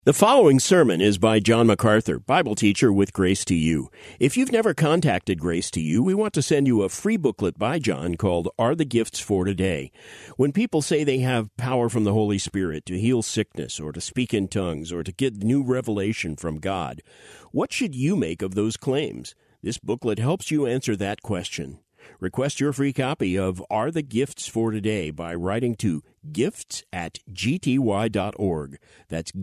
The following sermon is by John MacArthur, Bible teacher with Grace to You. If you've never contacted Grace to You, we want to send you a free booklet by John called Are the Gifts for Today? When people say they have power from the Holy Spirit to heal sickness or to speak in tongues or to get new revelation from God, what should you make of those claims? This booklet helps you answer that question. Request your free copy of Are the Gifts for Today by writing to gifts@gty.org. That's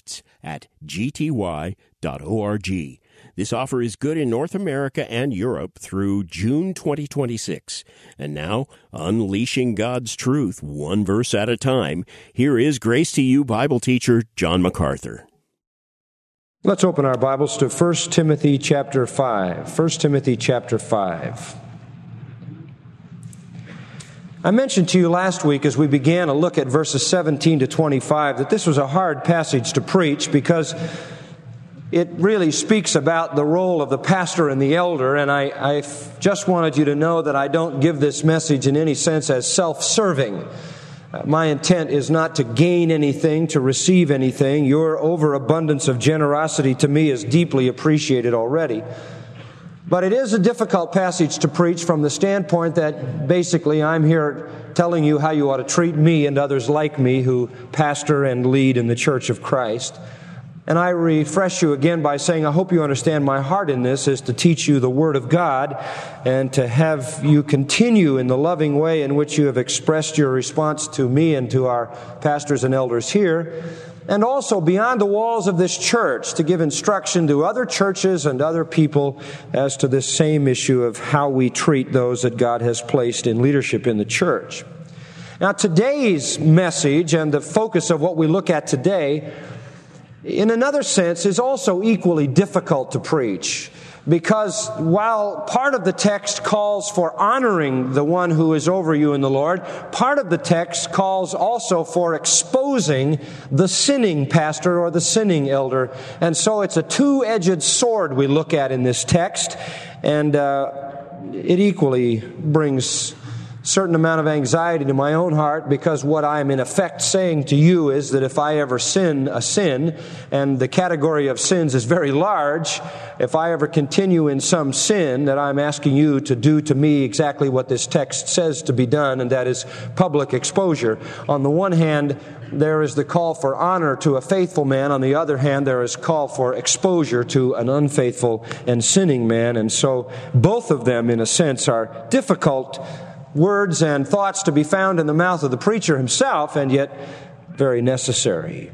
gifts@gty.org. This offer is good in North America and Europe through June 2026. And now, unleashing God's truth one verse at a time, here is Grace to You Bible teacher John MacArthur. Let's open our Bibles to 1 Timothy chapter 5. 1 Timothy chapter 5. I mentioned to you last week as we began a look at verses 17 to 25 that this was a hard passage to preach because it really speaks about the role of the pastor and the elder, and I just wanted you to know that I don't give this message in any sense as self-serving. My intent is not to gain anything, to receive anything. Your overabundance of generosity to me is deeply appreciated already. But it is a difficult passage to preach from the standpoint that basically I'm here telling you how you ought to treat me and others like me who pastor and lead in the Church of Christ. And I refresh you again by saying I hope you understand my heart in this is to teach you the Word of God and to have you continue in the loving way in which you have expressed your response to me and to our pastors and elders here. And also beyond the walls of this church to give instruction to other churches and other people as to this same issue of how we treat those that God has placed in leadership in the church. Now today's message and the focus of what we look at today, in another sense, is also equally difficult to preach. Because while part of the text calls for honoring the one who is over you in the Lord, part of the text calls also for exposing the sinning pastor or the sinning elder. And so it's a two-edged sword we look at in this text, and it equally brings certain amount of anxiety to my own heart because what I'm in effect saying to you is that if I ever sin a sin, and the category of sins is very large, if I ever continue in some sin, that I'm asking you to do to me exactly what this text says to be done, and that is public exposure. On the one hand, there is the call for honor to a faithful man. On the other hand, there is call for exposure to an unfaithful and sinning man. And so both of them, in a sense, are difficult words and thoughts to be found in the mouth of the preacher himself, and yet very necessary.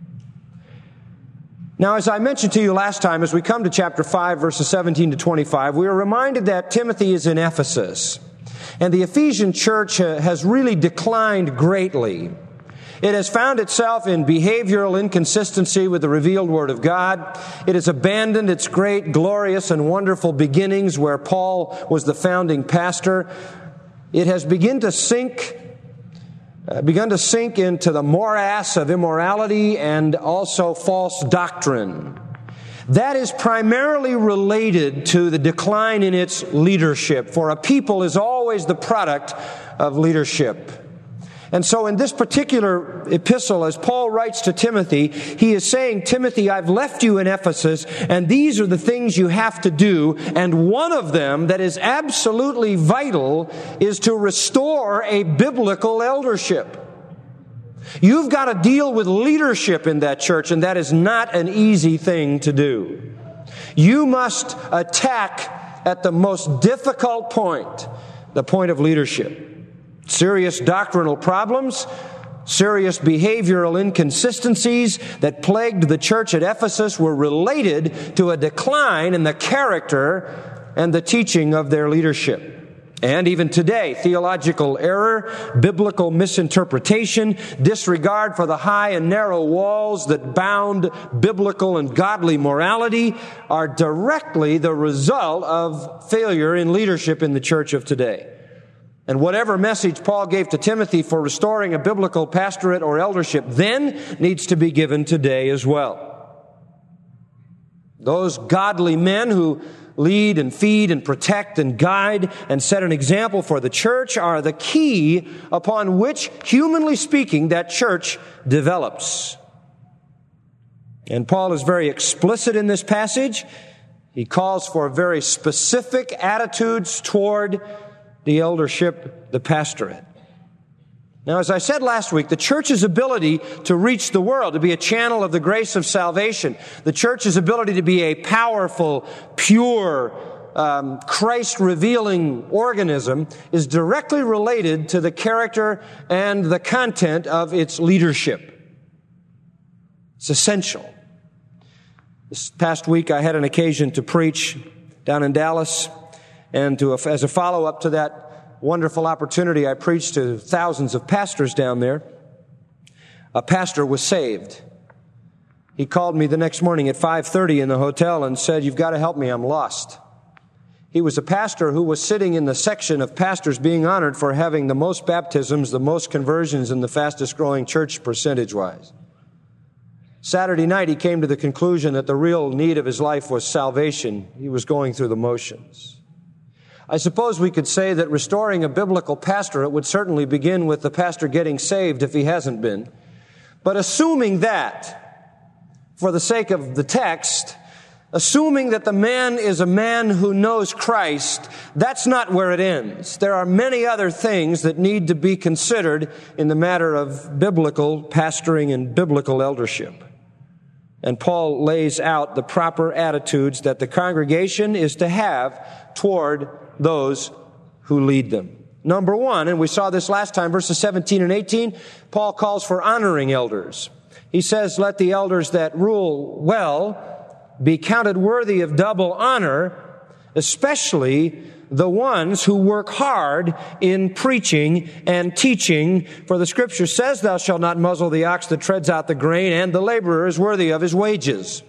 Now, as I mentioned to you last time, as we come to chapter 5, verses 17 to 25, we are reminded that Timothy is in Ephesus, and the Ephesian church has really declined greatly. It has found itself in behavioral inconsistency with the revealed Word of God. It has abandoned its great, glorious, and wonderful beginnings where Paul was the founding pastor. It has begun to sink into the morass of immorality and also false doctrine. That is primarily related to the decline in its leadership, for a people is always the product of leadership. And so in this particular epistle, as Paul writes to Timothy, he is saying, Timothy, I've left you in Ephesus, and these are the things you have to do. And one of them that is absolutely vital is to restore a biblical eldership. You've got to deal with leadership in that church, and that is not an easy thing to do. You must attack at the most difficult point, the point of leadership. Serious doctrinal problems, serious behavioral inconsistencies that plagued the church at Ephesus were related to a decline in the character and the teaching of their leadership. And even today, theological error, biblical misinterpretation, disregard for the high and narrow walls that bound biblical and godly morality are directly the result of failure in leadership in the church of today. And whatever message Paul gave to Timothy for restoring a biblical pastorate or eldership then needs to be given today as well. Those godly men who lead and feed and protect and guide and set an example for the church are the key upon which, humanly speaking, that church develops. And Paul is very explicit in this passage. He calls for very specific attitudes toward the eldership, the pastorate. Now, as I said last week, the church's ability to reach the world, to be a channel of the grace of salvation, the church's ability to be a powerful, pure, Christ-revealing organism is directly related to the character and the content of its leadership. It's essential. This past week, I had an occasion to preach down in Dallas, and as a follow-up to that wonderful opportunity, I preached to thousands of pastors down there. A pastor was saved. He called me the next morning at 5:30 in the hotel and said, "You've got to help me, I'm lost." He was a pastor who was sitting in the section of pastors being honored for having the most baptisms, the most conversions, and the fastest growing church percentage-wise. Saturday night, he came to the conclusion that the real need of his life was salvation. He was going through the motions. I suppose we could say that restoring a biblical pastorate would certainly begin with the pastor getting saved if he hasn't been. But assuming that, for the sake of the text, assuming that the man is a man who knows Christ, that's not where it ends. There are many other things that need to be considered in the matter of biblical pastoring and biblical eldership. And Paul lays out the proper attitudes that the congregation is to have toward those who lead them. Number one, and we saw this last time, verses 17 and 18, Paul calls for honoring elders. He says, "Let the elders that rule well be counted worthy of double honor, especially the ones who work hard in preaching and teaching. For the Scripture says, 'Thou shalt not muzzle the ox that treads out the grain, and the laborer is worthy of his wages.'"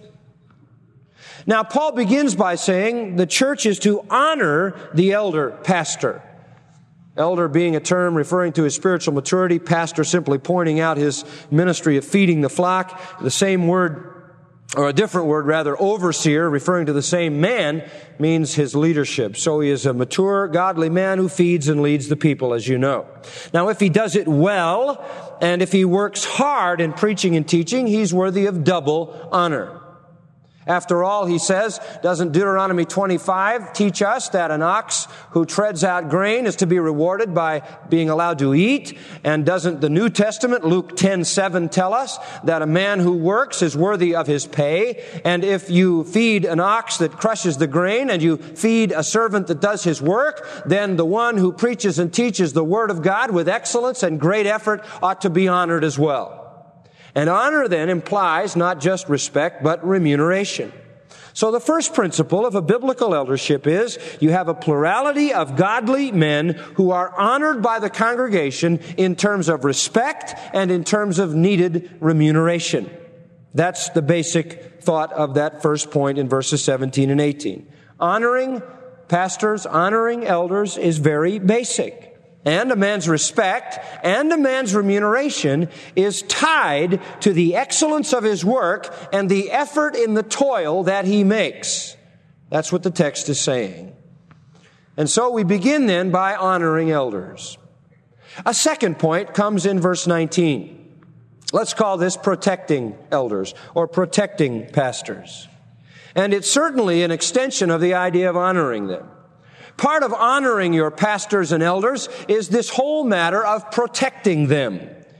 Now, Paul begins by saying the church is to honor the elder pastor. Elder being a term referring to his spiritual maturity, pastor simply pointing out his ministry of feeding the flock. The same word, or a different word rather, overseer, referring to the same man, means his leadership. So he is a mature, godly man who feeds and leads the people, as you know. Now, if he does it well, and if he works hard in preaching and teaching, he's worthy of double honor. After all, he says, doesn't Deuteronomy 25 teach us that an ox who treads out grain is to be rewarded by being allowed to eat? And doesn't the New Testament, Luke 10:7, tell us that a man who works is worthy of his pay? And if you feed an ox that crushes the grain and you feed a servant that does his work, then the one who preaches and teaches the Word of God with excellence and great effort ought to be honored as well. And honor then implies not just respect, but remuneration. So the first principle of a biblical eldership is you have a plurality of godly men who are honored by the congregation in terms of respect and in terms of needed remuneration. That's the basic thought of that first point in verses 17 and 18. Honoring pastors, honoring elders is very basic. And a man's respect and a man's remuneration is tied to the excellence of his work and the effort in the toil that he makes. That's what the text is saying. And so we begin then by honoring elders. A second point comes in verse 19. Let's call this protecting elders or protecting pastors. And it's certainly an extension of the idea of honoring them. Part of honoring your pastors and elders is this whole matter of protecting them,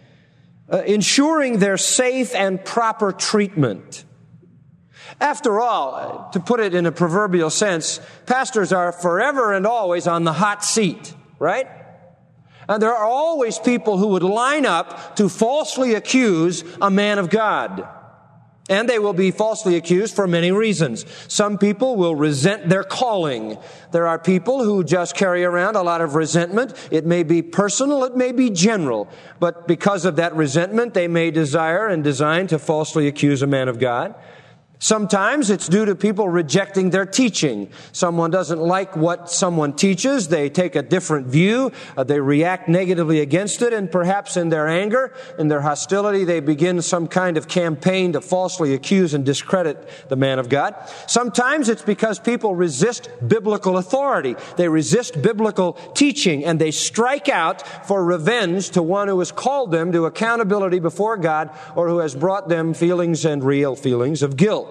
ensuring their safe and proper treatment. After all, to put it in a proverbial sense, pastors are forever and always on the hot seat, right? And there are always people who would line up to falsely accuse a man of God. And they will be falsely accused for many reasons. Some people will resent their calling. There are people who just carry around a lot of resentment. It may be personal, it may be general. But because of that resentment, they may desire and design to falsely accuse a man of God. Sometimes it's due to people rejecting their teaching. Someone doesn't like what someone teaches. They take a different view. They react negatively against it. And perhaps in their anger, in their hostility, they begin some kind of campaign to falsely accuse and discredit the man of God. Sometimes it's because people resist biblical authority. They resist biblical teaching, and they strike out for revenge to one who has called them to accountability before God or who has brought them feelings and real feelings of guilt.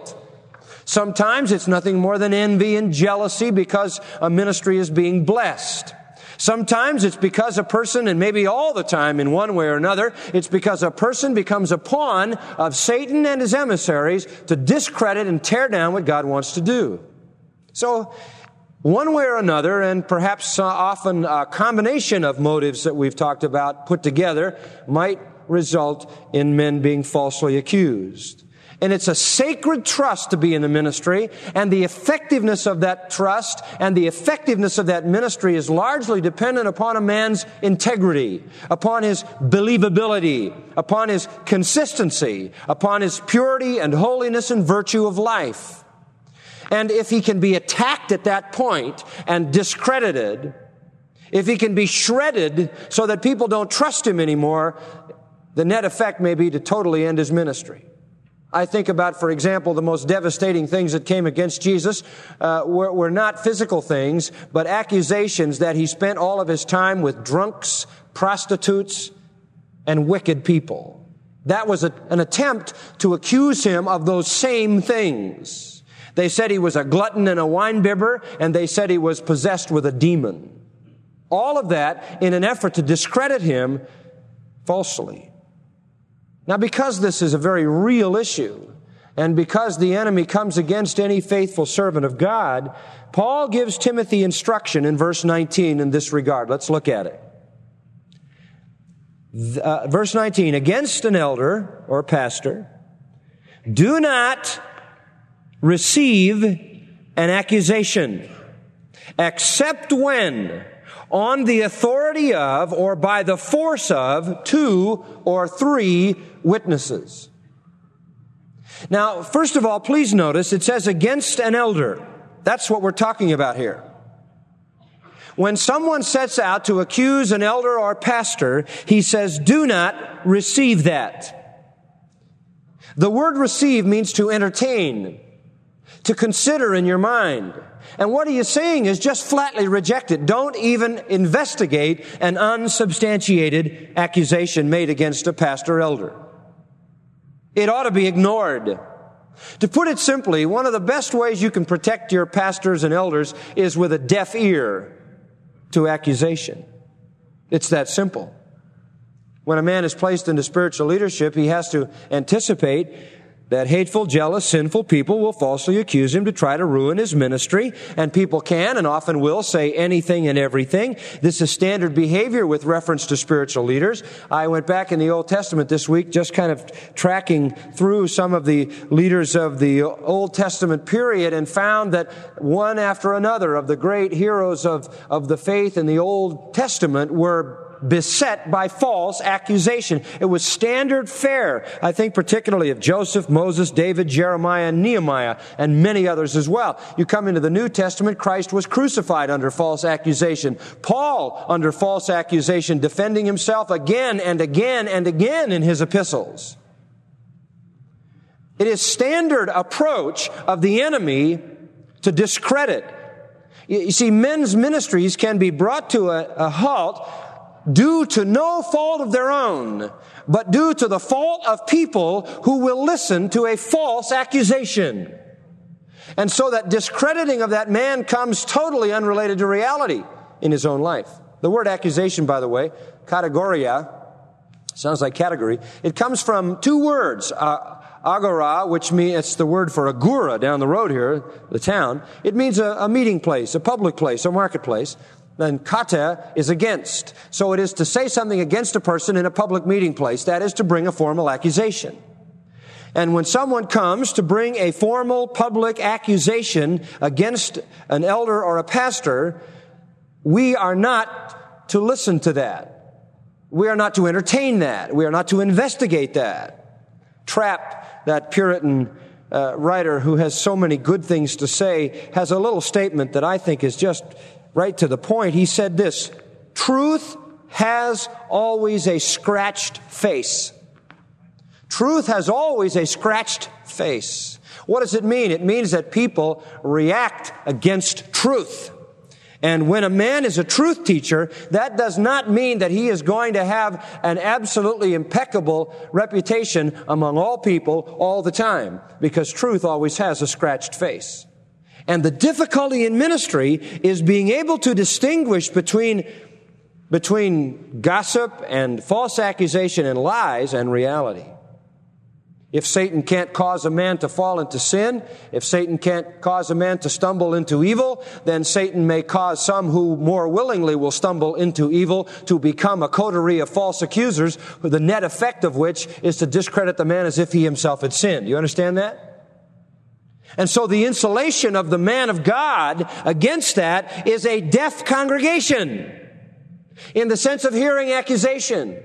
Sometimes it's nothing more than envy and jealousy because a ministry is being blessed. Sometimes it's because a person, and maybe all the time in one way or another, it's because a person becomes a pawn of Satan and his emissaries to discredit and tear down what God wants to do. So, one way or another, and perhaps often a combination of motives that we've talked about put together, might result in men being falsely accused. And it's a sacred trust to be in the ministry, and the effectiveness of that trust and the effectiveness of that ministry is largely dependent upon a man's integrity, upon his believability, upon his consistency, upon his purity and holiness and virtue of life. And if he can be attacked at that point and discredited, if he can be shredded so that people don't trust him anymore, the net effect may be to totally end his ministry. I think about, for example, the most devastating things that came against Jesus were not physical things, but accusations that he spent all of his time with drunks, prostitutes, and wicked people. That was an attempt to accuse him of those same things. They said he was a glutton and a winebibber, and they said he was possessed with a demon. All of that in an effort to discredit him falsely. Now, because this is a very real issue, and because the enemy comes against any faithful servant of God, Paul gives Timothy instruction in verse 19 in this regard. Let's look at it. Verse 19, against an elder or pastor, do not receive an accusation, except when on the authority of, or by the force of, 2 or 3 witnesses. Now, first of all, please notice it says against an elder. That's what we're talking about here. When someone sets out to accuse an elder or pastor, he says, do not receive that. The word receive means to entertain, to consider in your mind. And what he is saying is just flatly reject it. Don't even investigate an unsubstantiated accusation made against a pastor or elder. It ought to be ignored. To put it simply, one of the best ways you can protect your pastors and elders is with a deaf ear to accusation. It's that simple. When a man is placed into spiritual leadership, he has to anticipate that hateful, jealous, sinful people will falsely accuse him to try to ruin his ministry, and people can and often will say anything and everything. This is standard behavior with reference to spiritual leaders. I went back in the Old Testament this week, just kind of tracking through some of the leaders of the Old Testament period, and found that one after another of the great heroes of the faith in the Old Testament were beset by false accusation. It was standard fare. I think particularly of Joseph, Moses, David, Jeremiah, and Nehemiah, and many others as well. You come into the New Testament, Christ was crucified under false accusation. Paul under false accusation, defending himself again and again and again in his epistles. It is standard approach of the enemy to discredit. You see, men's ministries can be brought to a halt due to no fault of their own, but due to the fault of people who will listen to a false accusation. And so that discrediting of that man comes totally unrelated to reality in his own life. The word accusation, by the way, kategoria, sounds like category. It comes from 2 words, agora, which means, it's the word for agora down the road here, the town. It means a meeting place, a public place, a marketplace. Then kata is against. So it is to say something against a person in a public meeting place. That is to bring a formal accusation. And when someone comes to bring a formal public accusation against an elder or a pastor, we are not to listen to that. We are not to entertain that. We are not to investigate that. Trapp, that Puritan writer who has so many good things to say, has a little statement that I think is just right to the point. He said this: truth has always a scratched face. Truth has always a scratched face. What does it mean? It means that people react against truth. And when a man is a truth teacher, that does not mean that he is going to have an absolutely impeccable reputation among all people all the time, because truth always has a scratched face. And the difficulty in ministry is being able to distinguish between gossip and false accusation and lies and reality. If Satan can't cause a man to fall into sin, if Satan can't cause a man to stumble into evil, then Satan may cause some who more willingly will stumble into evil to become a coterie of false accusers, the net effect of which is to discredit the man as if he himself had sinned. You understand that? And so the insulation of the man of God against that is a deaf congregation, in the sense of hearing accusation.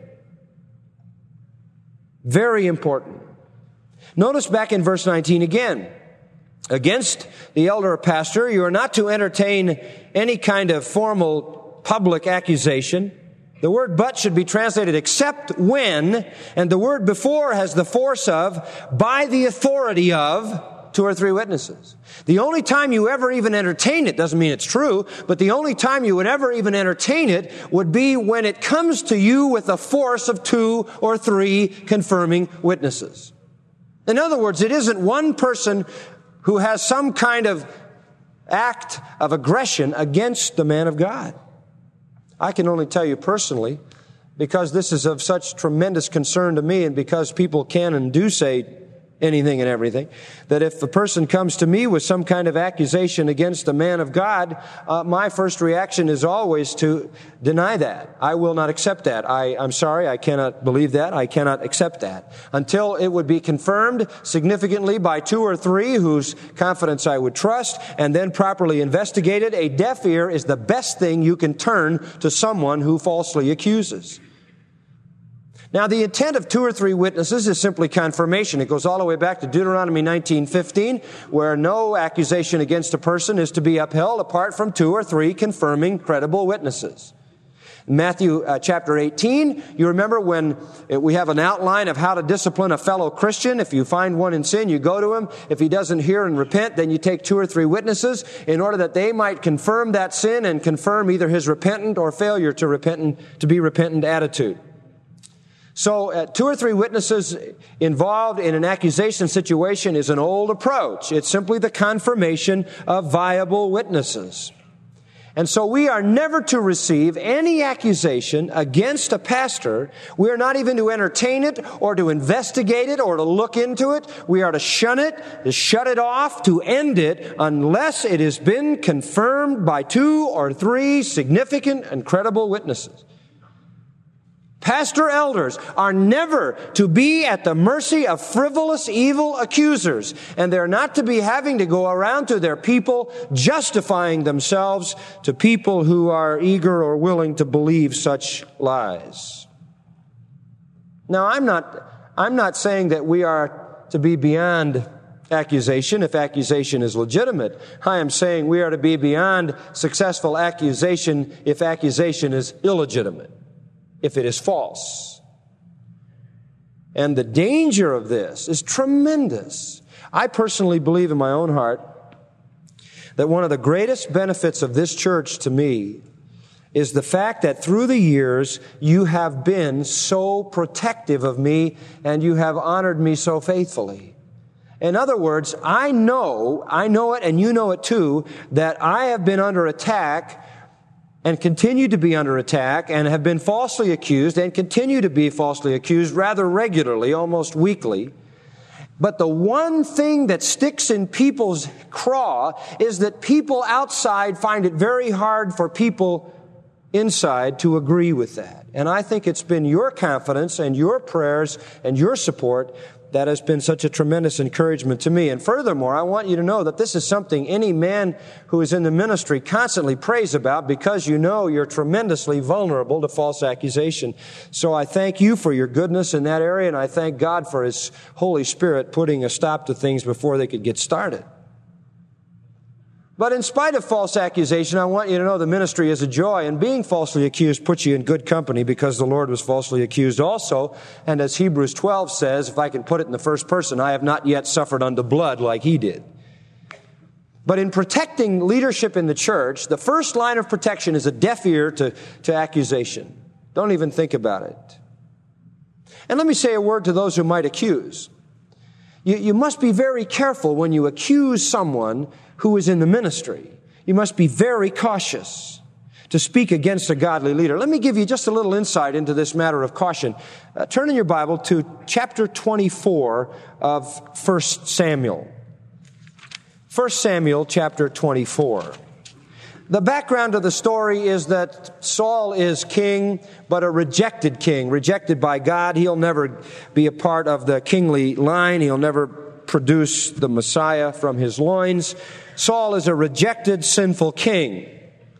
Very important. Notice back in verse 19 again. Against the elder or pastor, you are not to entertain any kind of formal public accusation. The word but should be translated except when, and the word before has the force of, by the authority of, 2 or 3 witnesses. The only time you ever even entertain it, doesn't mean it's true, but the only time you would ever even entertain it would be when it comes to you with the force of 2 or 3 confirming witnesses. In other words, it isn't one person who has some kind of act of aggression against the man of God. I can only tell you personally, because this is of such tremendous concern to me, and because people can and do say anything and everything, that if a person comes to me with some kind of accusation against a man of God, my first reaction is always to deny that. I will not accept that. I'm sorry, I cannot believe that. I cannot accept that. Until it would be confirmed significantly by 2 or 3 whose confidence I would trust, and then properly investigated. A deaf ear is the best thing you can turn to someone who falsely accuses. Now, the intent of 2 or 3 witnesses is simply confirmation. It goes all the way back to Deuteronomy 19:15, where no accusation against a person is to be upheld apart from 2 or 3 confirming credible witnesses. In Matthew chapter 18, you remember when we have an outline of how to discipline a fellow Christian. If you find one in sin, you go to him. If he doesn't hear and repent, then you take 2 or 3 witnesses in order that they might confirm that sin and confirm either his repentant or failure to be repentant attitude. So 2 or 3 witnesses involved in an accusation situation is an old approach. It's simply the confirmation of viable witnesses. And so we are never to receive any accusation against a pastor. We are not even to entertain it or to investigate it or to look into it. We are to shun it, to shut it off, to end it unless it has been confirmed by 2 or 3 significant and credible witnesses. Pastor elders are never to be at the mercy of frivolous, evil accusers, and they're not to be having to go around to their people justifying themselves to people who are eager or willing to believe such lies. Now, I'm not saying that we are to be beyond accusation if accusation is legitimate. I am saying we are to be beyond successful accusation if accusation is illegitimate, if it is false. And the danger of this is tremendous. I personally believe in my own heart that one of the greatest benefits of this church to me is the fact that through the years you have been so protective of me and you have honored me so faithfully. In other words, I know it and you know it too, that I have been under attack and continue to be under attack and have been falsely accused and continue to be falsely accused rather regularly, almost weekly. But the one thing that sticks in people's craw is that people outside find it very hard for people inside to agree with that. And I think it's been your confidence and your prayers and your support that has been such a tremendous encouragement to me. And furthermore, I want you to know that this is something any man who is in the ministry constantly prays about, because you know you're tremendously vulnerable to false accusation. So I thank you for your goodness in that area, and I thank God for His Holy Spirit putting a stop to things before they could get started. But in spite of false accusation, I want you to know the ministry is a joy, and being falsely accused puts you in good company, because the Lord was falsely accused also. And as Hebrews 12 says, if I can put it in the first person, I have not yet suffered unto blood like he did. But in protecting leadership in the church, the first line of protection is a deaf ear to accusation. Don't even think about it. And let me say a word to those who might accuse. You must be very careful when you accuse someone who is in the ministry. You must be very cautious to speak against a godly leader. Let me give you just a little insight into this matter of caution. Turn in your Bible to chapter 24 of 1 Samuel. 1 Samuel chapter 24. The background of the story is that Saul is king, but a rejected king, rejected by God. He'll never be a part of the kingly line. He'll never produce the Messiah from his loins. Saul is a rejected, sinful king.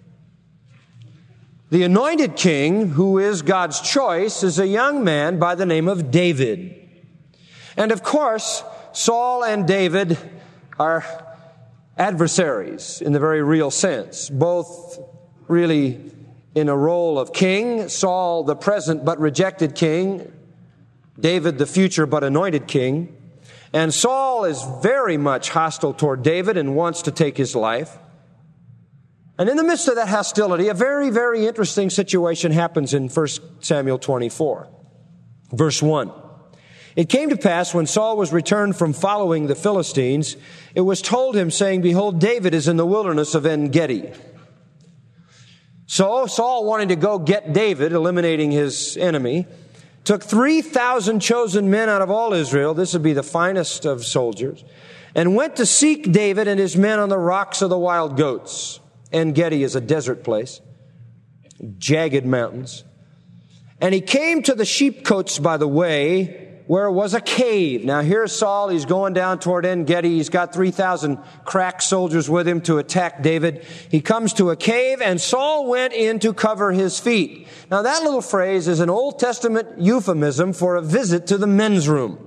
The anointed king, who is God's choice, is a young man by the name of David. And of course, Saul and David are adversaries in the very real sense, both really in a role of king. Saul, the present but rejected king. David, the future but anointed king. And Saul is very much hostile toward David and wants to take his life. And in the midst of that hostility, a very, very interesting situation happens in 1 Samuel 24. Verse 1. It came to pass when Saul was returned from following the Philistines, it was told him, saying, Behold, David is in the wilderness of En-Gedi. So Saul, wanting to go get David, eliminating his enemy, took 3,000 chosen men out of all Israel, this would be the finest of soldiers, and went to seek David and his men on the rocks of the wild goats. En-Gedi is a desert place, jagged mountains. And he came to the sheepcotes by the way, where was a cave. Now here's Saul, he's going down toward En-Gedi. He's got 3,000 crack soldiers with him to attack David. He comes to a cave, and Saul went in to cover his feet. Now that little phrase is an Old Testament euphemism for a visit to the men's room.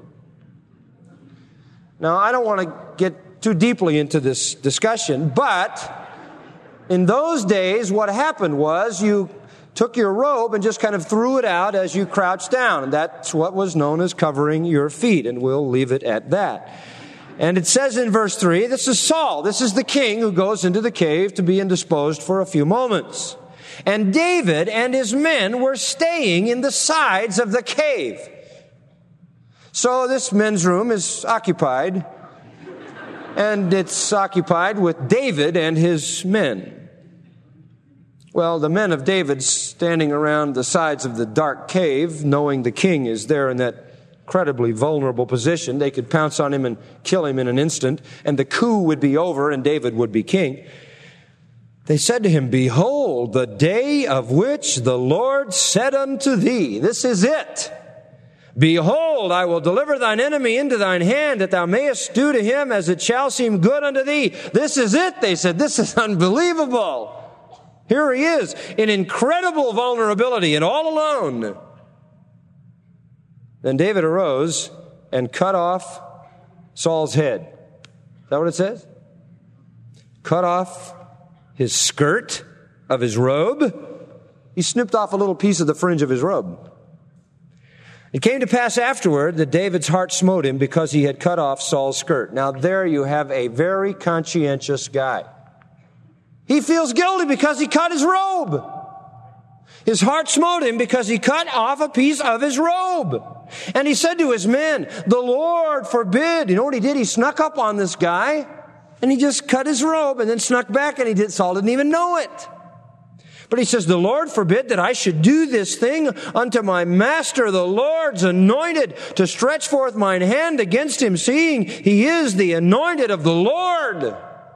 Now I don't want to get too deeply into this discussion, but in those days what happened was you took your robe and just kind of threw it out as you crouched down. And that's what was known as covering your feet, and we'll leave it at that. And it says in verse 3, this is Saul. This is the king who goes into the cave to be indisposed for a few moments. And David and his men were staying in the sides of the cave. So this men's room is occupied, and it's occupied with David and his men. Well, the men of David standing around the sides of the dark cave, knowing the king is there in that incredibly vulnerable position, they could pounce on him and kill him in an instant, and the coup would be over and David would be king. They said to him, Behold, the day of which the Lord said unto thee, this is it. Behold, I will deliver thine enemy into thine hand, that thou mayest do to him as it shall seem good unto thee. This is it, they said. This is unbelievable. Here he is in incredible vulnerability and all alone. Then David arose and cut off Saul's head. Is that what it says? Cut off his skirt of his robe. He snipped off a little piece of the fringe of his robe. It came to pass afterward that David's heart smote him because he had cut off Saul's skirt. Now there you have a very conscientious guy. He feels guilty because he cut his robe. His heart smote him because he cut off a piece of his robe. And he said to his men, the Lord forbid. You know what he did? He snuck up on this guy and he just cut his robe and then snuck back, and Saul didn't even know it. But he says, the Lord forbid that I should do this thing unto my master, the Lord's anointed, to stretch forth mine hand against him, seeing he is the anointed of the Lord.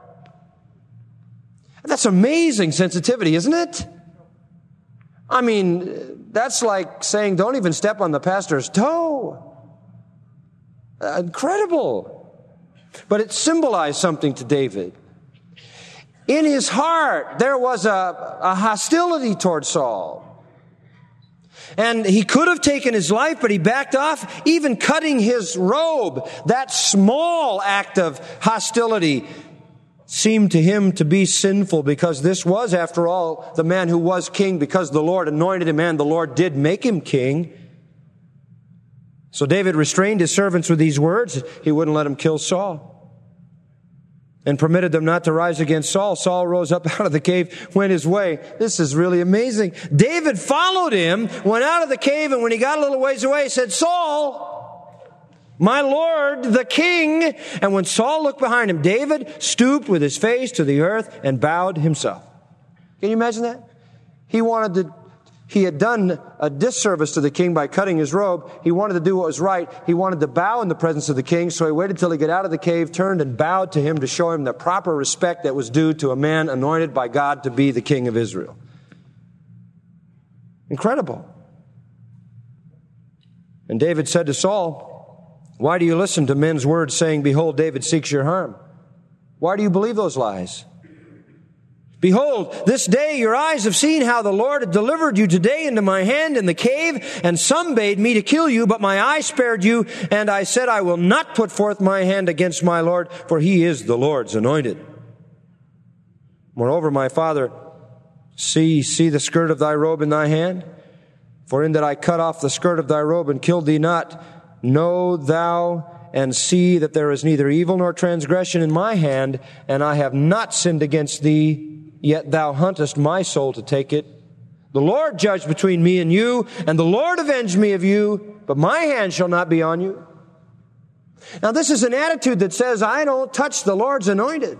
That's amazing sensitivity, isn't it? I mean, that's like saying, don't even step on the pastor's toe. Incredible. But it symbolized something to David. In his heart, there was a hostility toward Saul. And he could have taken his life, but he backed off, even cutting his robe. That small act of hostility seemed to him to be sinful, because this was, after all, the man who was king because the Lord anointed him and the Lord did make him king. So David restrained his servants with these words. He wouldn't let them kill Saul, and permitted them not to rise against Saul. Saul rose up out of the cave, went his way. This is really amazing. David followed him, went out of the cave, and when he got a little ways away, he said, "Saul, my Lord, the king." And when Saul looked behind him, David stooped with his face to the earth and bowed himself. Can you imagine that? He had done a disservice to the king by cutting his robe. He wanted to do what was right. He wanted to bow in the presence of the king, so he waited till he got out of the cave, turned and bowed to him to show him the proper respect that was due to a man anointed by God to be the king of Israel. Incredible. And David said to Saul, "Why do you listen to men's words saying, 'Behold, David seeks your harm'? Why do you believe those lies? Behold, this day your eyes have seen how the Lord had delivered you today into my hand in the cave, and some bade me to kill you, but my eye spared you, and I said, I will not put forth my hand against my Lord, for he is the Lord's anointed. Moreover, my father, see the skirt of thy robe in thy hand, for in that I cut off the skirt of thy robe and killed thee not, know thou and see that there is neither evil nor transgression in my hand, and I have not sinned against thee, yet thou huntest my soul to take it. The Lord judge between me and you, and the Lord avenge me of you, but my hand shall not be on you." Now this is an attitude that says, I don't touch the Lord's anointed.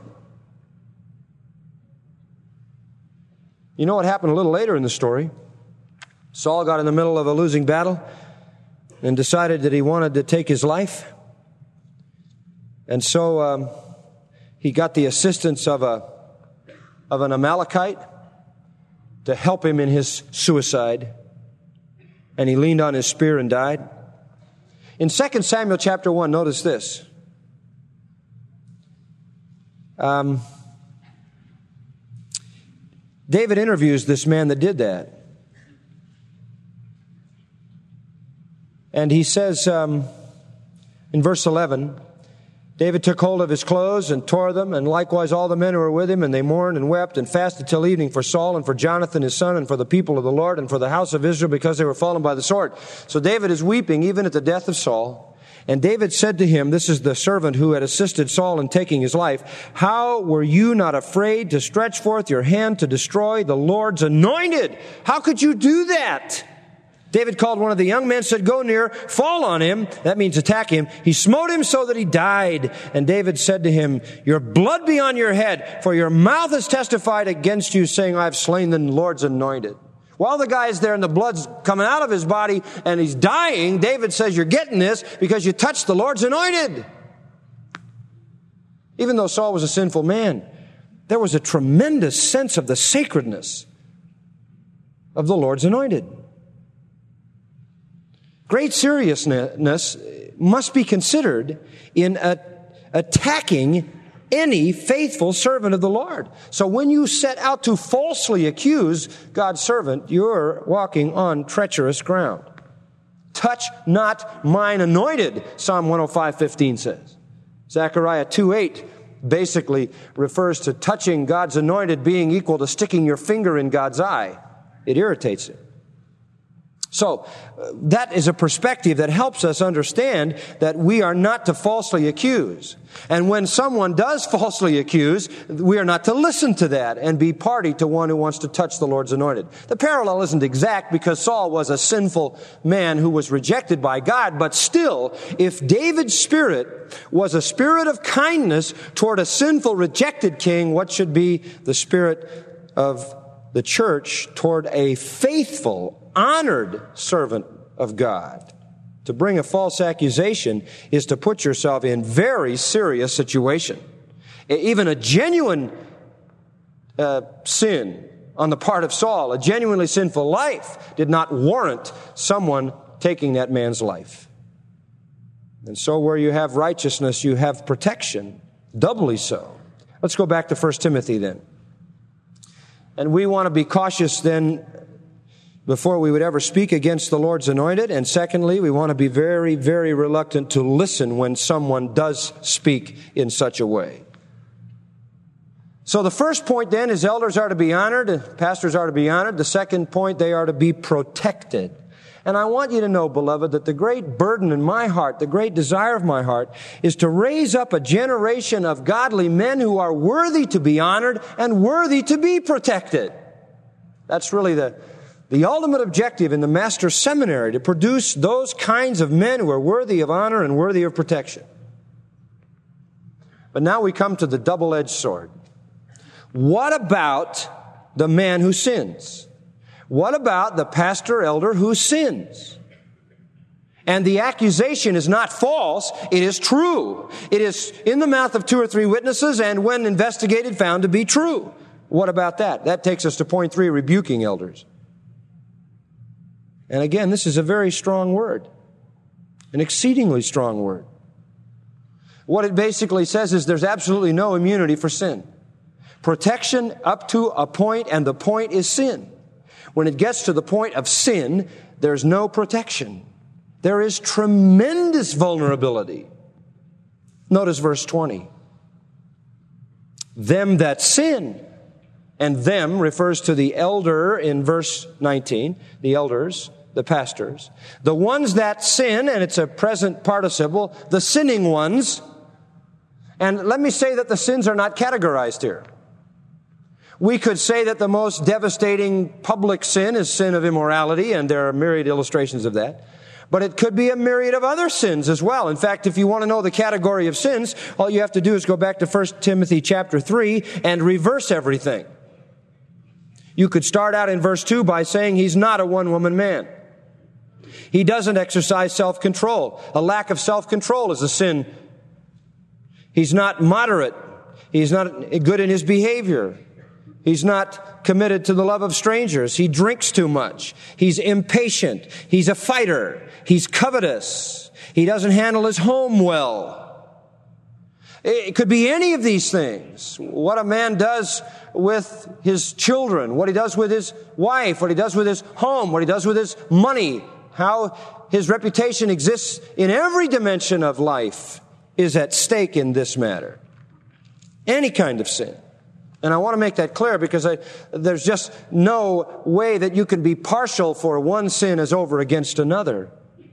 You know what happened a little later in the story? Saul got in the middle of a losing battle and decided that he wanted to take his life. And so he got the assistance of an Amalekite to help him in his suicide. And he leaned on his spear and died. In 2 Samuel chapter 1, notice this. David interviews this man that did that. And he says in verse 11, David took hold of his clothes and tore them, and likewise all the men who were with him, and they mourned and wept and fasted till evening for Saul and for Jonathan his son and for the people of the Lord and for the house of Israel, because they were fallen by the sword. So David is weeping even at the death of Saul. And David said to him, this is the servant who had assisted Saul in taking his life, "How were you not afraid to stretch forth your hand to destroy the Lord's anointed?" How could you do that? David called one of the young men, said, "Go near, fall on him." That means attack him. He smote him so that he died. And David said to him, "Your blood be on your head, for your mouth has testified against you, saying, I have slain the Lord's anointed." While the guy is there and the blood's coming out of his body and he's dying, David says, "You're getting this because you touched the Lord's anointed." Even though Saul was a sinful man, there was a tremendous sense of the sacredness of the Lord's anointed. Great seriousness must be considered in attacking any faithful servant of the Lord. So when you set out to falsely accuse God's servant, you're walking on treacherous ground. Touch not mine anointed, Psalm 105:15 says. Zechariah 2:8 basically refers to touching God's anointed being equal to sticking your finger in God's eye. It irritates him. So that is a perspective that helps us understand that we are not to falsely accuse. And when someone does falsely accuse, we are not to listen to that and be party to one who wants to touch the Lord's anointed. The parallel isn't exact because Saul was a sinful man who was rejected by God, but still, if David's spirit was a spirit of kindness toward a sinful, rejected king, what should be the spirit of the church toward a faithful, honored servant of God? To bring a false accusation is to put yourself in very serious situation. Even a genuine sin on the part of Saul, a genuinely sinful life, did not warrant someone taking that man's life. And so where you have righteousness, you have protection, doubly so. Let's go back to 1 Timothy then. And we want to be cautious then before we would ever speak against the Lord's anointed. And secondly, we want to be very, very reluctant to listen when someone does speak in such a way. So the first point then is elders are to be honored, pastors are to be honored. The second point, they are to be protected. And I want you to know, beloved, that the great burden in my heart, the great desire of my heart, is to raise up a generation of godly men who are worthy to be honored and worthy to be protected. That's really the ultimate objective in the Master's Seminary, to produce those kinds of men who are worthy of honor and worthy of protection. But now we come to the double-edged sword. What about the man who sins? What about the pastor elder who sins? And the accusation is not false, it is true. It is in the mouth of 2 or 3 witnesses, and when investigated, found to be true. What about that? That takes us to point 3, rebuking elders. And again, this is a very strong word, an exceedingly strong word. What it basically says is there's absolutely no immunity for sin. Protection up to a point, and the point is sin. When it gets to the point of sin, there's no protection. There is tremendous vulnerability. Notice verse 20. Them that sin, and them refers to the elder in verse 19, the elders, the pastors. The ones that sin, and it's a present participle, the sinning ones. And let me say that the sins are not categorized here. We could say that the most devastating public sin is sin of immorality, and there are myriad illustrations of that. But it could be a myriad of other sins as well. In fact, if you want to know the category of sins, all you have to do is go back to 1 Timothy chapter 3 and reverse everything. You could start out in verse 2 by saying he's not a one-woman man. He doesn't exercise self-control. A lack of self-control is a sin. He's not moderate. He's not good in his behavior. He's not committed to the love of strangers. He drinks too much. He's impatient. He's a fighter. He's covetous. He doesn't handle his home well. It could be any of these things. What a man does with his children, what he does with his wife, what he does with his home, what he does with his money, how his reputation exists in every dimension of life is at stake in this matter. Any kind of sin. And I want to make that clear because there's just no way that you can be partial for one sin as over against another.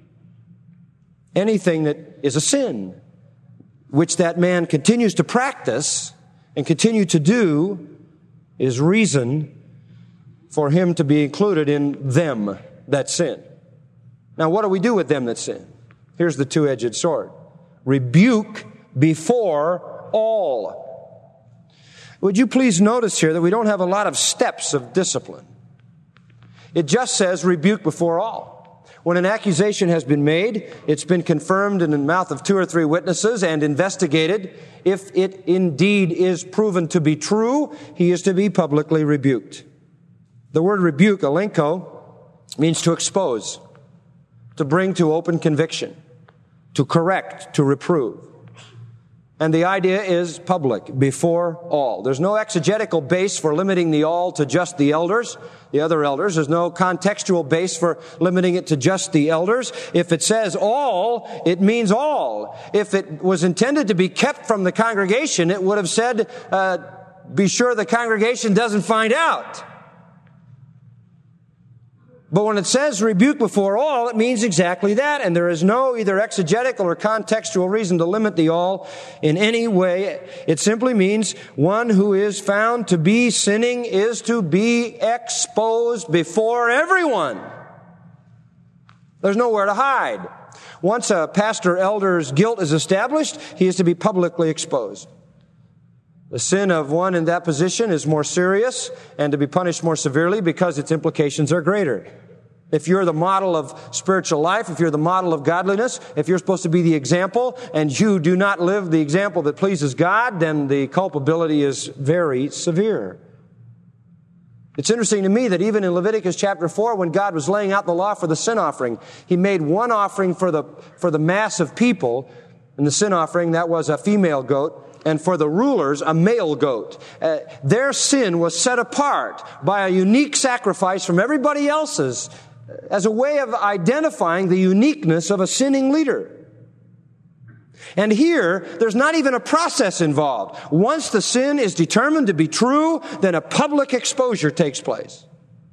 Anything that is a sin, which that man continues to practice and continue to do, is reason for him to be included in them that sin. Now, what do we do with them that sin? Here's the two-edged sword. Rebuke before all. Would you please notice here that we don't have a lot of steps of discipline. It just says rebuke before all. When an accusation has been made, it's been confirmed in the mouth of 2 or 3 witnesses and investigated. If it indeed is proven to be true, he is to be publicly rebuked. The word rebuke, alenko, means to expose, to bring to open conviction, to correct, to reprove. And the idea is public, before all. There's no exegetical base for limiting the all to just the elders, the other elders. There's no contextual base for limiting it to just the elders. If it says all, it means all. If it was intended to be kept from the congregation, it would have said, be sure the congregation doesn't find out. But when it says rebuke before all, it means exactly that. And there is no either exegetical or contextual reason to limit the all in any way. It simply means one who is found to be sinning is to be exposed before everyone. There's nowhere to hide. Once a pastor elder's guilt is established, he is to be publicly exposed. The sin of one in that position is more serious and to be punished more severely because its implications are greater. If you're the model of spiritual life, if you're the model of godliness, if you're supposed to be the example and you do not live the example that pleases God, then the culpability is very severe. It's interesting to me that even in Leviticus chapter 4, when God was laying out the law for the sin offering, He made one offering for the mass of people. In the sin offering, that was a female goat. And for the rulers, a male goat. Their sin was set apart by a unique sacrifice from everybody else's as a way of identifying the uniqueness of a sinning leader. And here, there's not even a process involved. Once the sin is determined to be true, then a public exposure takes place.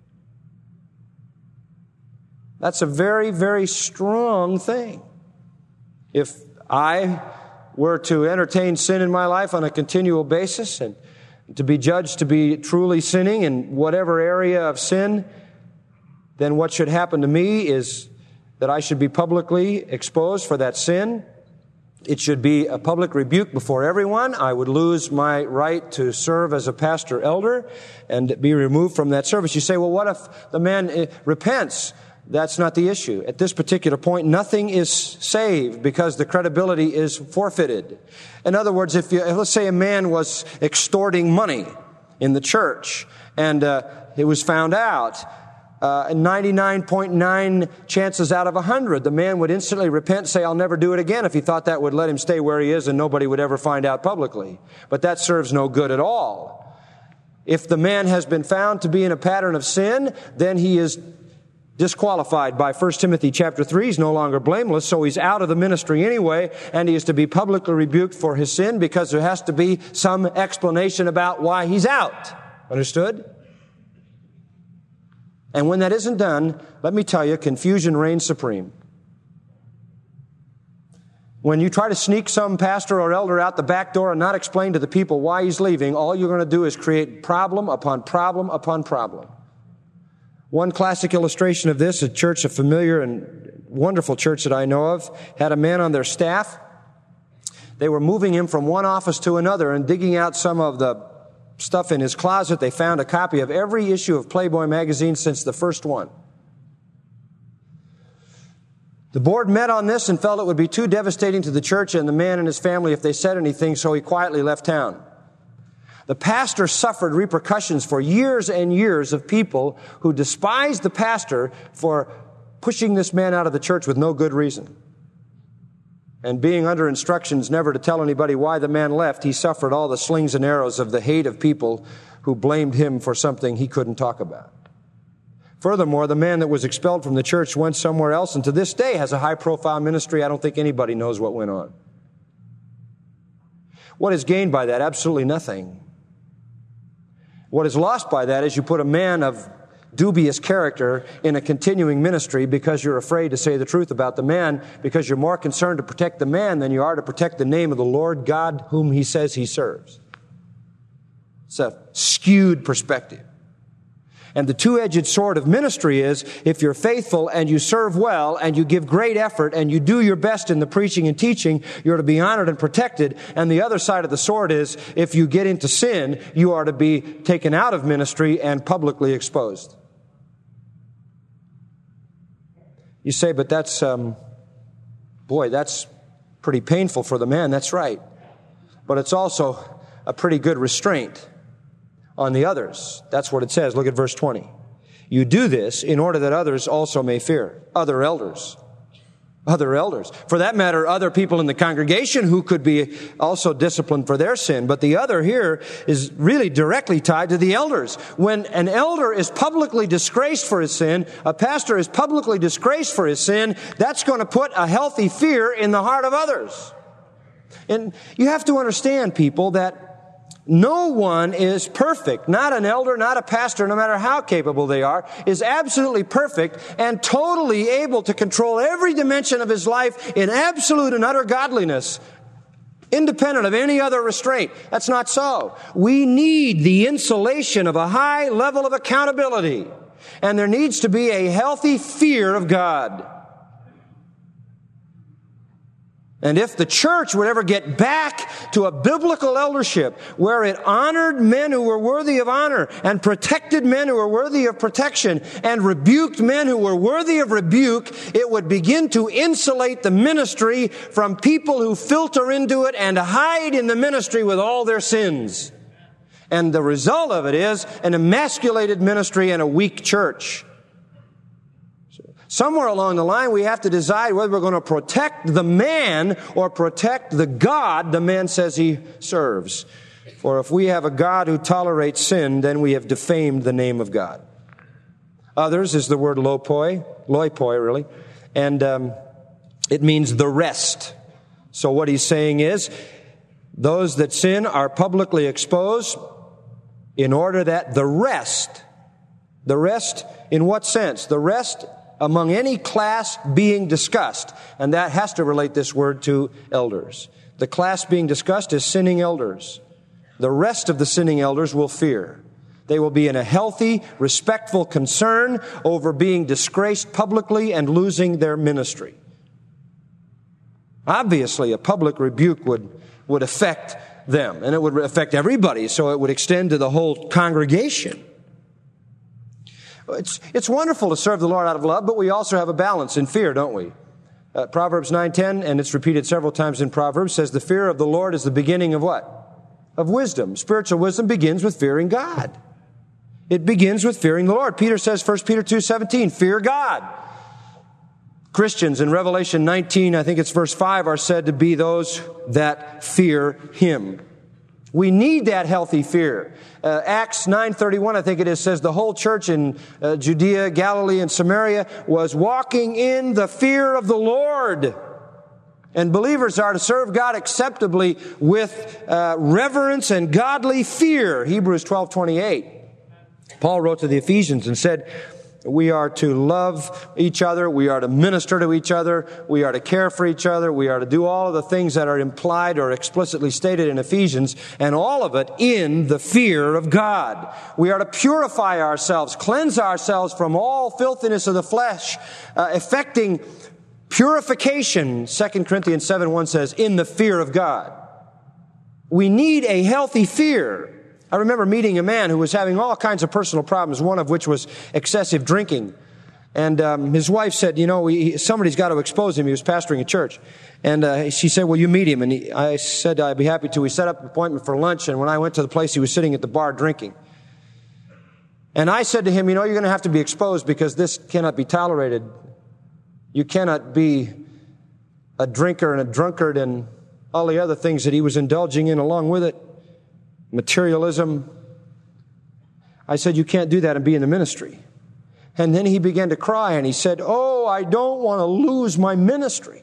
That's a very, very strong thing. If I were to entertain sin in my life on a continual basis and to be judged to be truly sinning in whatever area of sin, then what should happen to me is that I should be publicly exposed for that sin. It should be a public rebuke before everyone. I would lose my right to serve as a pastor elder and be removed from that service. You say, well, what if the man repents? That's not the issue. At this particular point, nothing is saved because the credibility is forfeited. In other words, if let's say a man was extorting money in the church and it was found out, 99.9 chances out of 100, the man would instantly repent, say, I'll never do it again, if he thought that would let him stay where he is and nobody would ever find out publicly. But that serves no good at all. If the man has been found to be in a pattern of sin, then he is disqualified by 1 Timothy chapter 3. He's no longer blameless, so he's out of the ministry anyway, and he is to be publicly rebuked for his sin because there has to be some explanation about why he's out. Understood? And when that isn't done, let me tell you, confusion reigns supreme. When you try to sneak some pastor or elder out the back door and not explain to the people why he's leaving, all you're going to do is create problem upon problem upon problem. One classic illustration of this, a church, a familiar and wonderful church that I know of, had a man on their staff. They were moving him from one office to another and digging out some of the stuff in his closet. They found a copy of every issue of Playboy magazine since the first one. The board met on this and felt it would be too devastating to the church and the man and his family if they said anything, so he quietly left town. The pastor suffered repercussions for years and years of people who despised the pastor for pushing this man out of the church with no good reason. And being under instructions never to tell anybody why the man left, he suffered all the slings and arrows of the hate of people who blamed him for something he couldn't talk about. Furthermore, the man that was expelled from the church went somewhere else and to this day has a high-profile ministry. I don't think anybody knows what went on. What is gained by that? Absolutely nothing. What is lost by that is you put a man of dubious character in a continuing ministry because you're afraid to say the truth about the man, because you're more concerned to protect the man than you are to protect the name of the Lord God whom he says he serves. It's a skewed perspective. And the two-edged sword of ministry is, if you're faithful and you serve well and you give great effort and you do your best in the preaching and teaching, you're to be honored and protected. And the other side of the sword is, if you get into sin, you are to be taken out of ministry and publicly exposed. You say, but that's pretty painful for the man. That's right. But it's also a pretty good restraint on the others. That's what it says. Look at verse 20. You do this in order that others also may fear. Other elders. Other elders. For that matter, other people in the congregation who could be also disciplined for their sin. But the other here is really directly tied to the elders. When an elder is publicly disgraced for his sin, a pastor is publicly disgraced for his sin, that's going to put a healthy fear in the heart of others. And you have to understand, people, that no one is perfect. Not an elder, not a pastor, no matter how capable they are, is absolutely perfect and totally able to control every dimension of his life in absolute and utter godliness, independent of any other restraint. That's not so. We need the insulation of a high level of accountability, and there needs to be a healthy fear of God. And if the church would ever get back to a biblical eldership where it honored men who were worthy of honor and protected men who were worthy of protection and rebuked men who were worthy of rebuke, it would begin to insulate the ministry from people who filter into it and hide in the ministry with all their sins. And the result of it is an emasculated ministry and a weak church. Somewhere along the line, we have to decide whether we're going to protect the man or protect the God the man says he serves. For if we have a God who tolerates sin, then we have defamed the name of God. Others is the word loipoi really, and it means the rest. So what he's saying is, those that sin are publicly exposed in order that the rest in what sense? The rest among any class being discussed. And that has to relate this word to elders. The class being discussed is sinning elders. The rest of the sinning elders will fear. They will be in a healthy, respectful concern over being disgraced publicly and losing their ministry. Obviously, a public rebuke would affect them, and it would affect everybody, so it would extend to the whole congregation. It's wonderful to serve the Lord out of love, but we also have a balance in fear, don't we? Proverbs 9:10, and it's repeated several times in Proverbs, says the fear of the Lord is the beginning of what? Of wisdom. Spiritual wisdom begins with fearing God. It begins with fearing the Lord. Peter says, 1 Peter 2:17, fear God. Christians in Revelation 19, I think it's verse 5, are said to be those that fear Him. We need that healthy fear. Acts 9:31, I think it is, says the whole church in Judea, Galilee, and Samaria was walking in the fear of the Lord. And believers are to serve God acceptably with reverence and godly fear. Hebrews 12:28. Paul wrote to the Ephesians and said, we are to love each other. We are to minister to each other. We are to care for each other. We are to do all of the things that are implied or explicitly stated in Ephesians, and all of it in the fear of God. We are to purify ourselves, cleanse ourselves from all filthiness of the flesh, effecting purification, 2 Corinthians 7:1 says, in the fear of God. We need a healthy fear. I remember meeting a man who was having all kinds of personal problems, one of which was excessive drinking. And his wife said, somebody's got to expose him. He was pastoring a church. And she said, will you meet him? And I said, I'd be happy to. We set up an appointment for lunch, and when I went to the place, he was sitting at the bar drinking. And I said to him, you're going to have to be exposed because this cannot be tolerated. You cannot be a drinker and a drunkard and all the other things that he was indulging in along with it. Materialism. I said, you can't do that and be in the ministry. And then he began to cry and he said, I don't want to lose my ministry.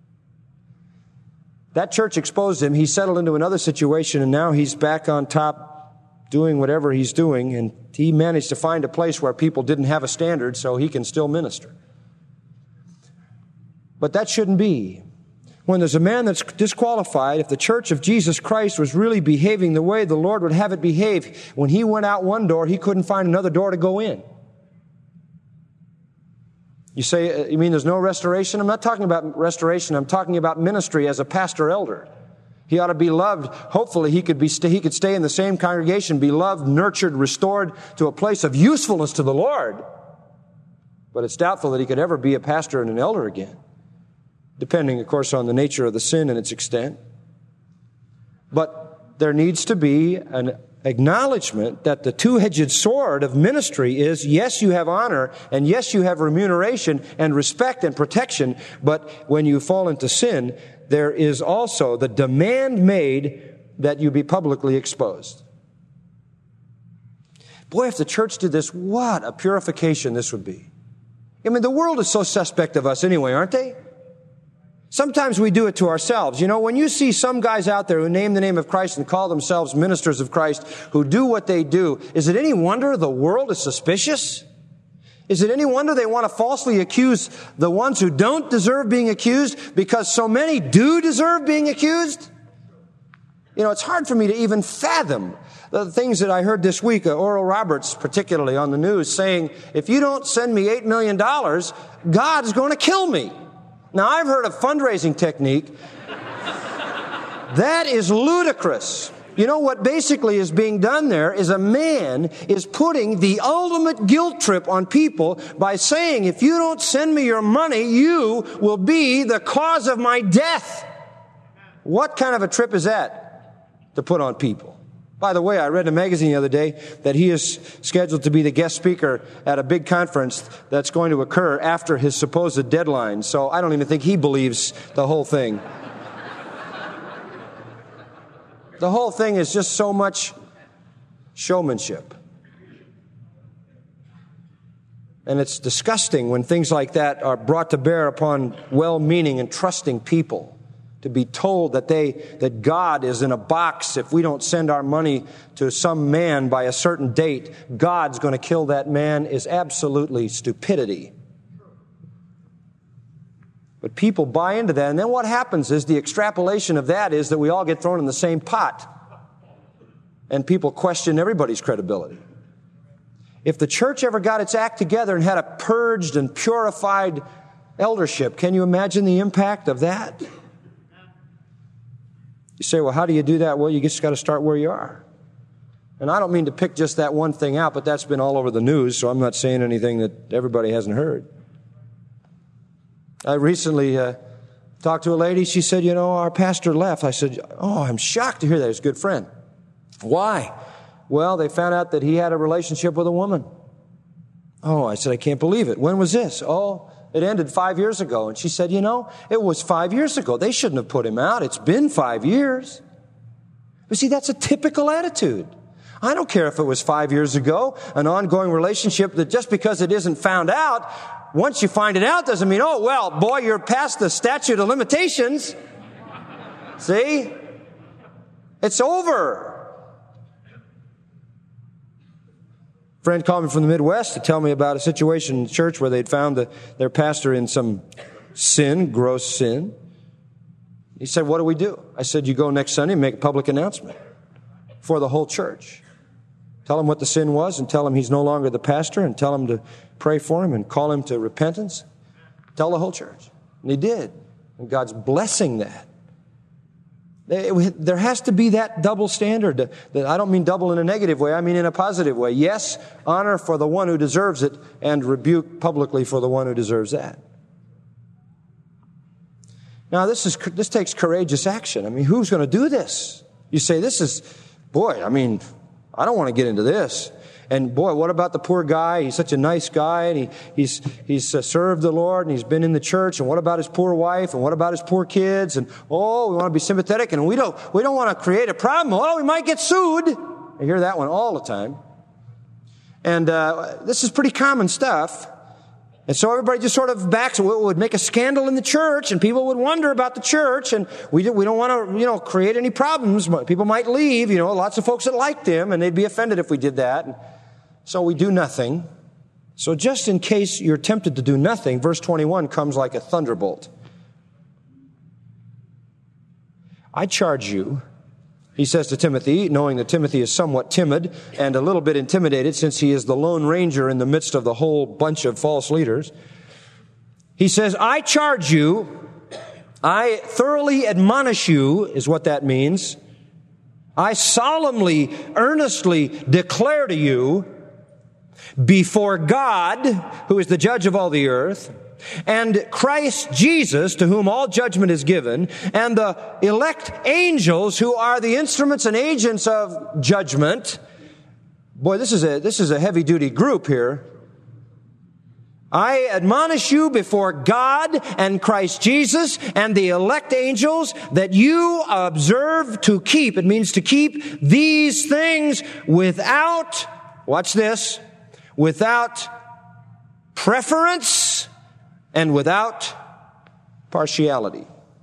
That church exposed him. He settled into another situation, and now he's back on top doing whatever he's doing, and he managed to find a place where people didn't have a standard so he can still minister. But that shouldn't be. When there's a man that's disqualified, if the church of Jesus Christ was really behaving the way the Lord would have it behave, when he went out one door, he couldn't find another door to go in. You say, you mean there's no restoration? I'm not talking about restoration. I'm talking about ministry as a pastor elder. He ought to be loved. Hopefully he could stay in the same congregation, be loved, nurtured, restored to a place of usefulness to the Lord. But it's doubtful that he could ever be a pastor and an elder again, depending, of course, on the nature of the sin and its extent. But there needs to be an acknowledgement that the two-edged sword of ministry is, yes, you have honor, and yes, you have remuneration and respect and protection, but when you fall into sin, there is also the demand made that you be publicly exposed. Boy, if the church did this, what a purification this would be. I mean, the world is so suspect of us anyway, aren't they? Sometimes we do it to ourselves. When you see some guys out there who name the name of Christ and call themselves ministers of Christ, who do what they do, is it any wonder the world is suspicious? Is it any wonder they want to falsely accuse the ones who don't deserve being accused because so many do deserve being accused? It's hard for me to even fathom the things that I heard this week, Oral Roberts particularly on the news, saying, if you don't send me $8 million, God is going to kill me. Now, I've heard a fundraising technique that is ludicrous. What basically is being done there is a man is putting the ultimate guilt trip on people by saying, if you don't send me your money, you will be the cause of my death. What kind of a trip is that to put on people? By the way, I read in a magazine the other day that he is scheduled to be the guest speaker at a big conference that's going to occur after his supposed deadline. So I don't even think he believes the whole thing. The whole thing is just so much showmanship. And it's disgusting when things like that are brought to bear upon well-meaning and trusting people. To be told that God is in a box. If we don't send our money to some man by a certain date, God's going to kill that man is absolutely stupidity. But people buy into that, and then what happens is the extrapolation of that is that we all get thrown in the same pot. And people question everybody's credibility. If the church ever got its act together and had a purged and purified eldership, can you imagine the impact of that? You say, well, how do you do that? Well, you just got to start where you are. And I don't mean to pick just that one thing out, but that's been all over the news, so I'm not saying anything that everybody hasn't heard. I recently talked to a lady. She said, our pastor left. I said, I'm shocked to hear that. He's a good friend. Why? Well, they found out that he had a relationship with a woman. Oh, I said, I can't believe it. When was this? Oh, it ended 5 years ago. And she said, it was 5 years ago. They shouldn't have put him out. It's been 5 years. But see, that's a typical attitude. I don't care if it was 5 years ago, an ongoing relationship that just because it isn't found out, once you find it out doesn't mean, oh, well, boy, you're past the statute of limitations. See? It's over. A friend called me from the Midwest to tell me about a situation in the church where they'd found their pastor in some sin, gross sin. He said, what do we do? I said, you go next Sunday and make a public announcement for the whole church. Tell him what the sin was and tell him he's no longer the pastor and tell him to pray for him and call him to repentance. Tell the whole church. And he did. And God's blessing that. There has to be that double standard. I don't mean double in a negative way. I mean in a positive way. Yes, honor for the one who deserves it and rebuke publicly for the one who deserves that. Now, this takes courageous action. I mean, who's going to do this? You say, I don't want to get into this. And boy, what about the poor guy? He's such a nice guy, and he's served the Lord, and he's been in the church. And what about his poor wife? And what about his poor kids? And we want to be sympathetic, and we don't want to create a problem. Oh, we might get sued. I hear that one all the time. And this is pretty common stuff. And so everybody just sort of backs. It would make a scandal in the church, and people would wonder about the church. And we don't want to, create any problems. People might leave. Lots of folks that liked him, and they'd be offended if we did that. So we do nothing. So just in case you're tempted to do nothing, verse 21 comes like a thunderbolt. I charge you, he says to Timothy, knowing that Timothy is somewhat timid and a little bit intimidated since he is the lone ranger in the midst of the whole bunch of false leaders. He says, I charge you, I thoroughly admonish you, is what that means. I solemnly, earnestly declare to you, before God, who is the judge of all the earth, and Christ Jesus, to whom all judgment is given, and the elect angels, who are the instruments and agents of judgment. Boy, this is a heavy-duty group here. I admonish you before God and Christ Jesus and the elect angels that you observe to keep. It means to keep these things without, watch this, without preference and without partiality.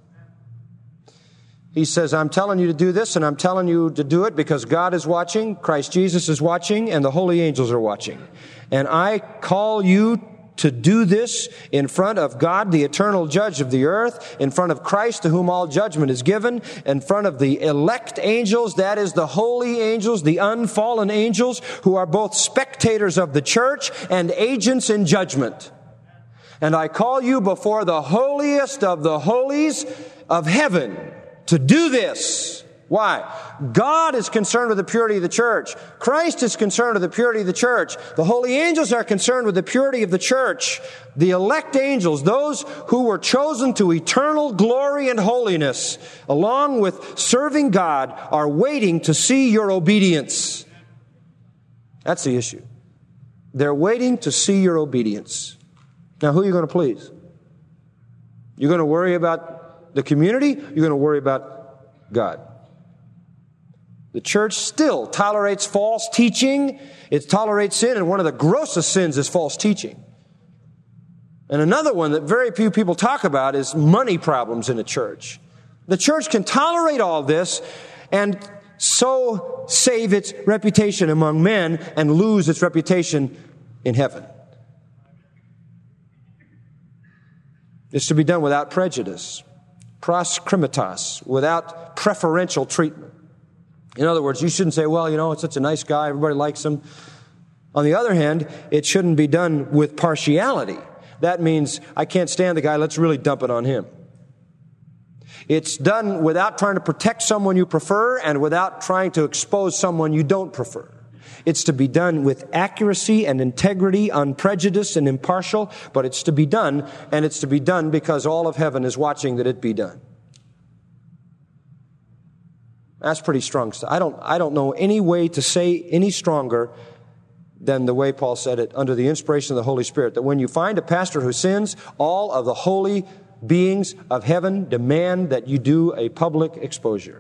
He says, I'm telling you to do this, and I'm telling you to do it because God is watching, Christ Jesus is watching, and the holy angels are watching. And I call you to do this in front of God, the eternal judge of the earth, in front of Christ, to whom all judgment is given, in front of the elect angels, that is the holy angels, the unfallen angels, who are both spectators of the church and agents in judgment. And I call you before the holiest of the holies of heaven to do this. Why? God is concerned with the purity of the church. Christ is concerned with the purity of the church. The holy angels are concerned with the purity of the church. The elect angels, those who were chosen to eternal glory and holiness, along with serving God, are waiting to see your obedience. That's the issue. They're waiting to see your obedience. Now, who are you going to please? You're going to worry about the community? You're going to worry about God. The church still tolerates false teaching. It tolerates sin, and one of the grossest sins is false teaching. And another one that very few people talk about is money problems in the church. The church can tolerate all this and so save its reputation among men and lose its reputation in heaven. It's to be done without prejudice, proscrimitas, without preferential treatment. In other words, you shouldn't say, well, it's such a nice guy, everybody likes him. On the other hand, it shouldn't be done with partiality. That means, I can't stand the guy, let's really dump it on him. It's done without trying to protect someone you prefer and without trying to expose someone you don't prefer. It's to be done with accuracy and integrity, unprejudiced and impartial, but it's to be done, and it's to be done because all of heaven is watching that it be done. That's pretty strong stuff. I don't know any way to say any stronger than the way Paul said it under the inspiration of the Holy Spirit, that when you find a pastor who sins, all of the holy beings of heaven demand that you do a public exposure.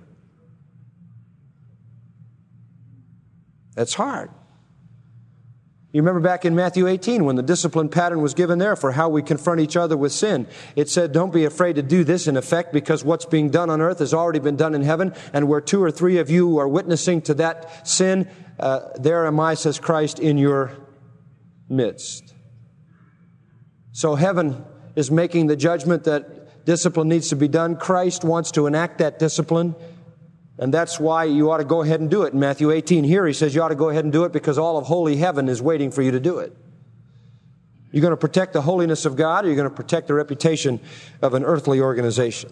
That's hard. You remember back in Matthew 18 when the discipline pattern was given there for how we confront each other with sin. It said, don't be afraid to do this in effect because what's being done on earth has already been done in heaven. And where 2 or 3 of you are witnessing to that sin, there am I, says Christ, in your midst. So heaven is making the judgment that discipline needs to be done. Christ wants to enact that discipline. And that's why you ought to go ahead and do it. In Matthew 18 here, he says you ought to go ahead and do it because all of holy heaven is waiting for you to do it. You're going to protect the holiness of God, or you're going to protect the reputation of an earthly organization.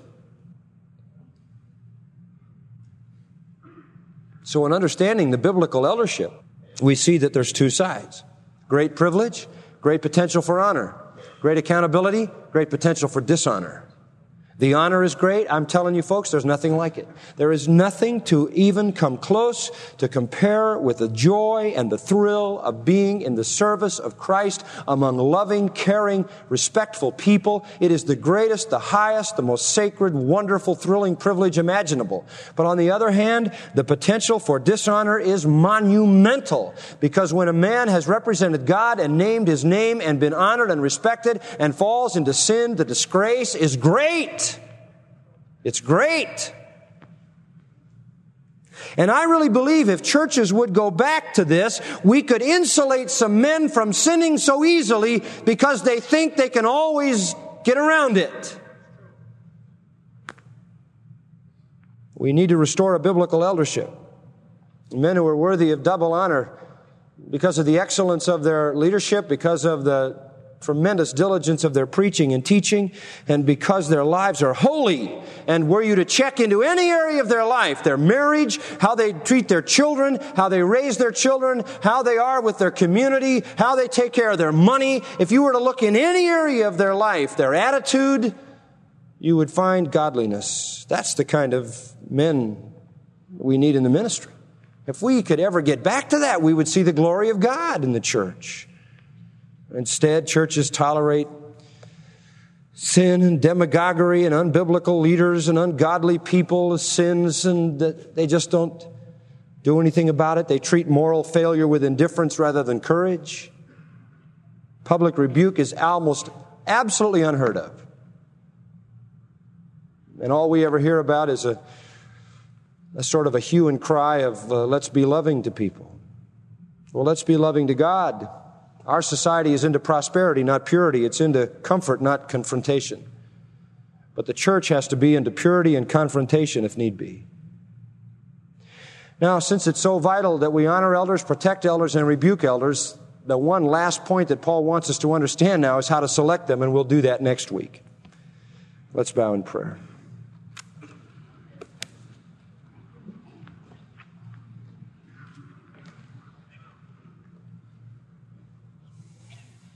So in understanding the biblical eldership, we see that there's 2 sides. Great privilege, great potential for honor. Great accountability, great potential for dishonor. The honor is great. I'm telling you folks, there's nothing like it. There is nothing to even come close to compare with the joy and the thrill of being in the service of Christ among loving, caring, respectful people. It is the greatest, the highest, the most sacred, wonderful, thrilling privilege imaginable. But on the other hand, the potential for dishonor is monumental, because when a man has represented God and named His name and been honored and respected and falls into sin, the disgrace is great. It's great. And I really believe if churches would go back to this, we could insulate some men from sinning so easily because they think they can always get around it. We need to restore a biblical eldership. Men who are worthy of double honor because of the excellence of their leadership, because of the tremendous diligence of their preaching and teaching, and because their lives are holy. And were you to check into any area of their life, their marriage, how they treat their children, how they raise their children, how they are with their community, how they take care of their money, if you were to look in any area of their life, their attitude, you would find godliness. That's the kind of men we need in the ministry. If we could ever get back to that, we would see the glory of God in the church. Instead, churches tolerate sin and demagoguery and unbiblical leaders and ungodly people as sins, and they just don't do anything about it. They treat moral failure with indifference rather than courage. Public rebuke is almost absolutely unheard of. And all we ever hear about is a sort of a hue and cry of let's be loving to people. Well, let's be loving to God. Our society is into prosperity, not purity. It's into comfort, not confrontation. But the church has to be into purity and confrontation if need be. Now, since it's so vital that we honor elders, protect elders, and rebuke elders, the one last point that Paul wants us to understand now is how to select them, and we'll do that next week. Let's bow in prayer.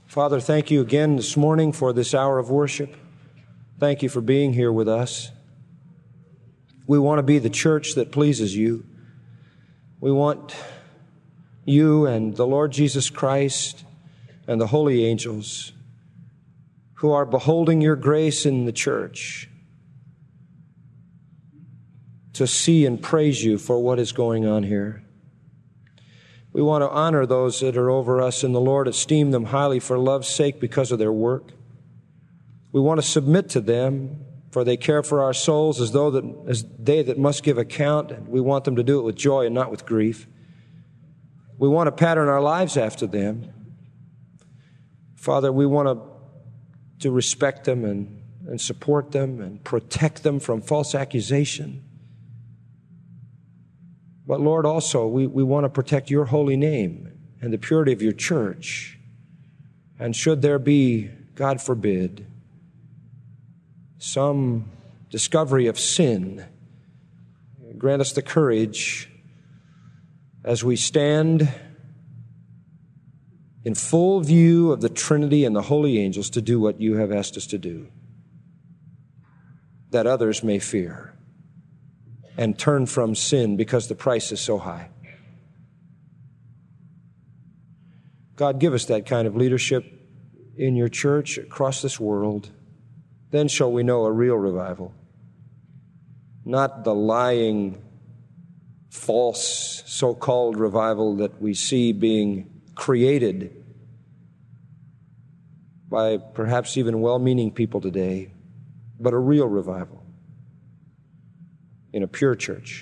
Father, thank you again this morning for this hour of worship. Thank you for being here with us. We want to be the church that pleases you. We want you and the Lord Jesus Christ and the holy angels who are beholding your grace in the church to see and praise you for what is going on here. We want to honor those that are over us in the Lord, esteem them highly for love's sake because of their work. We want to submit to them, for they care for our souls as they that must give account, and we want them to do it with joy and not with grief. We want to pattern our lives after them. Father, we want to respect them and support them and protect them from false accusation. But Lord, also, we want to protect your holy name and the purity of your church. And should there be, God forbid, some discovery of sin, grant us the courage as we stand in full view of the Trinity and the holy angels to do what you have asked us to do, that others may fear and turn from sin because the price is so high. God, give us that kind of leadership in your church across this world. Then shall we know a real revival, not the lying, false, so-called revival that we see being created by perhaps even well-meaning people today, but a real revival in a pure church.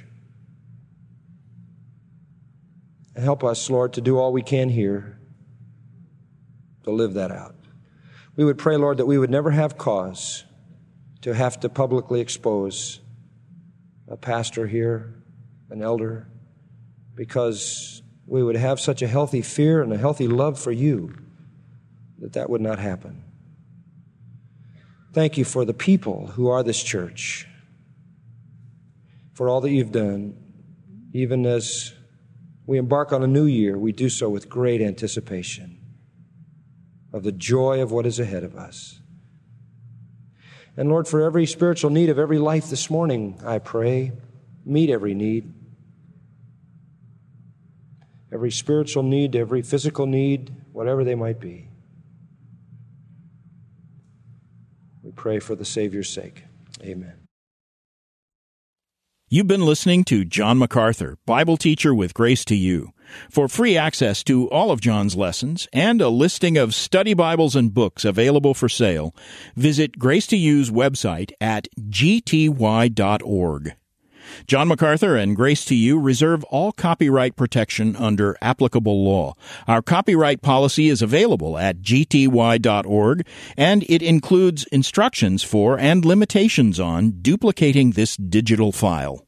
Help us, Lord, to do all we can here to live that out. We would pray, Lord, that we would never have cause to have to publicly expose a pastor here, an elder, because we would have such a healthy fear and a healthy love for you that would not happen. Thank you for the people who are this church, for all that you've done. Even as we embark on a new year, we do so with great anticipation of the joy of what is ahead of us. And Lord, for every spiritual need of every life this morning, I pray, meet every need. Every spiritual need, every physical need, whatever they might be. We pray for the Savior's sake. Amen. You've been listening to John MacArthur, Bible teacher with Grace to You. For free access to all of John's lessons and a listing of study Bibles and books available for sale, visit Grace to You's website at gty.org. John MacArthur and Grace to You reserve all copyright protection under applicable law. Our copyright policy is available at gty.org, and it includes instructions for and limitations on duplicating this digital file.